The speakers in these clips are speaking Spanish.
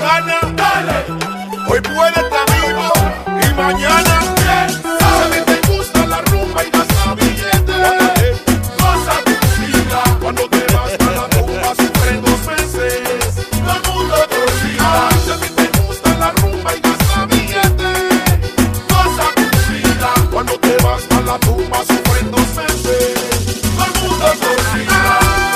gana, dale. Hoy puede estar vivo y mañana bien. Si te gusta la rumba y gasta billetes, goza tu vida. Cuando te vas a la tumba sufren 2 meses, todo el mundo te olvida. Si te gusta la rumba y gasta billetes, goza tu vida. Cuando te vas a la tumba sufren 2 meses, todo el mundo te olvida.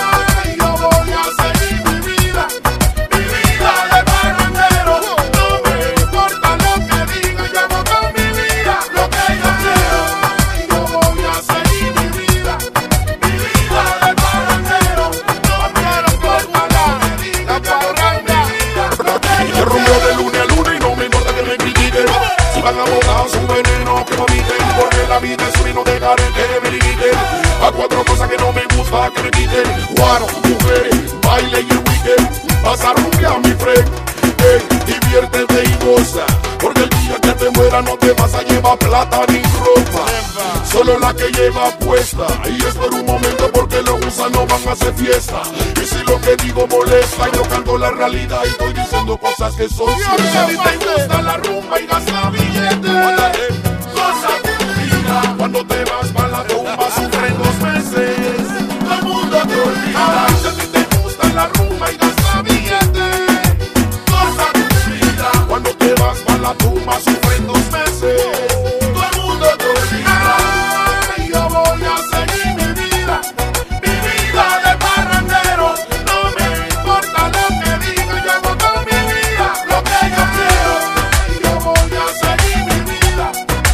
Van a botar su veneno que vomiten, porque la vida es no dejaré que me limiten a 4 cosas que no me gusta que me quiten: guaro, mujeres, baile y el weekend. Vas a rumbear mi friend, diviértete y goza, porque el día que te muera no te vas a llevar plata ni ropa, solo la que lleva puesta. Y es por un momento, porque los gusanos van a hacer fiesta. Y si lo que digo molesta, yo canto la realidad y estoy diciendo cosas que son ciertas. Si a ti te gusta la rumba y gasta billetes, goza tu vida. Cuando te vas para la tumba sufren 2 meses, todo el mundo te olvida. Si a ti te gusta la rumba y gasta billetes, goza tu vida. Cuando te vas para la tumba sufren 2 meses, todo el mundo te olvida. Yo voy a seguir mi vida de parrandero. No me importa lo que digan, yo hago con mi vida lo que yo quiero. Yo voy a seguir mi vida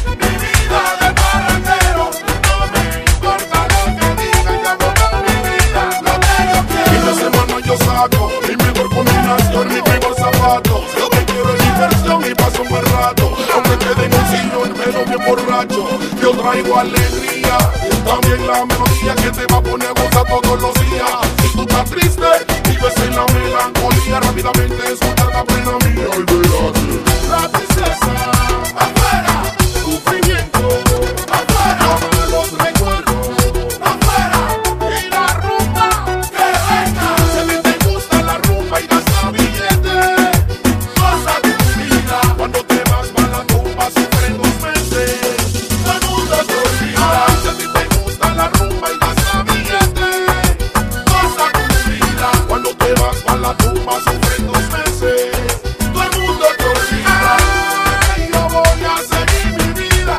de parrandero. No me importa lo que digan, yo hago con mi vida lo que yo quiero. Fin de semana yo saco mi mejor combinación, mi mejor zapato. Lo que quiero es diversión y paso un buen rato. Aunque quede en un sillón, pero bien borracho, yo traigo alegría. También la melodía que te va a poner a gozar todos los días. Si tú estás triste, vives en la melancolía, rápidamente escucha la pena mía. Olvídate. La tristeza, afuera. Sufrimiento, afuera. Malos recuerdos, afuera. Y la rumba, que venga. Si a ti te gusta la rumba y gasta billetes, goza tu vida. Cuando te vas para la tumba sufren 2 meses, todo el mundo te olvida. Si a ti te gusta la rumba y gasta billetes, goza tu vida. Cuando te vas para la tumba sufren 2 meses, todo el mundo te olvida. Yo voy a seguir mi vida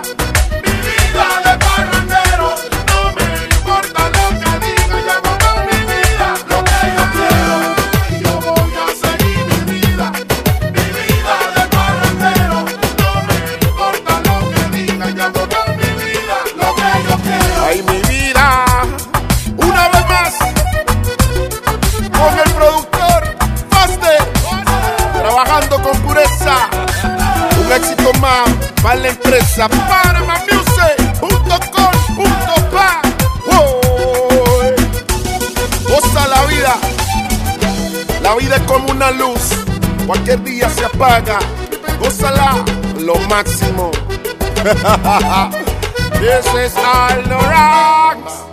de parrandero. No me importa lo que digan, yo hago con mi vida lo que yo quiero. Yo voy a seguir mi vida de parrandero. No me importa lo que digan, yo hago con mi vida lo que yo quiero. Ay, mi vida, una vez más, con el productor Faste, trabajando con pureza. Un éxito más para la empresa PanamaMusic.com.pa. Goza la vida es como una luz, cualquier día se apaga. Gózala lo máximo. This is Aldo Rocks.